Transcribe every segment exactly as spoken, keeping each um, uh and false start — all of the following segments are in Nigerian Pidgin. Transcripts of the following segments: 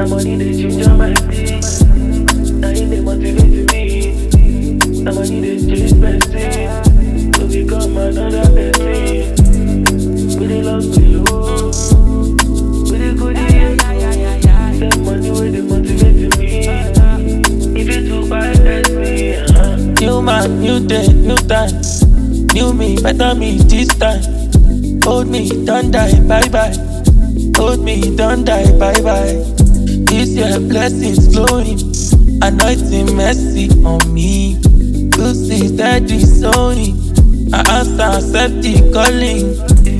Now money they change my thing. Now you they motivate me. Now money they change my thing. To become another person. We they love you. We they good in. That money where they motivate me. If you too bad, that's me. Uh-huh. New man, new day, new time. New me, better me this time. Hold me, don't die, bye bye. Hold me, don't die, bye bye. This year blessings flowing, anointing mercy on me. Good see steady sowing, I answer accept the calling.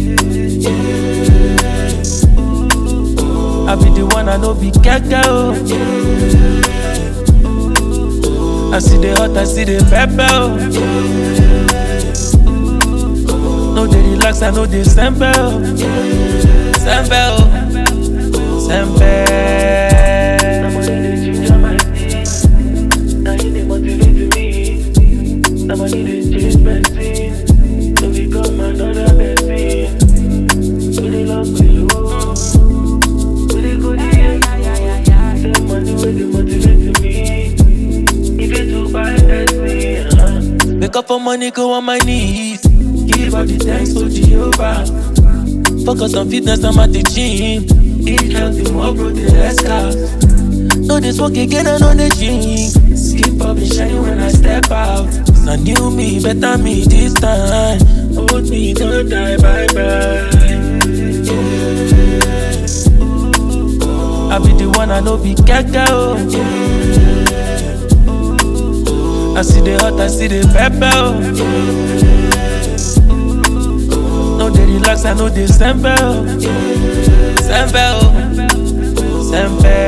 I be the one I know be keke oh. I see the hot, I see the pepper oh. No they relax, I know they sempe oh. Sempe oh. Sempe. Now money they change my thing. Now you they motivate me. Now money they change my thing. To become another person. We they love you. We they good in. That money where they motivate me. If you too bad, that's me. Uh-huh. Wake up for money, go on my knees. Give all the thanks to Jehovah. Focus on fitness, I'm at the gym. Eat healthy, more protein, less carbs. No this work again, I know the gym. Skip up and shine when I step out. Cause I knew me, better me this time. Hold me, don't die, bye bye. I be the one I know be keke oh. I see the hot, I see the pepper oh. No they relax, I know they sempe oh. Sempe oh. Sempe.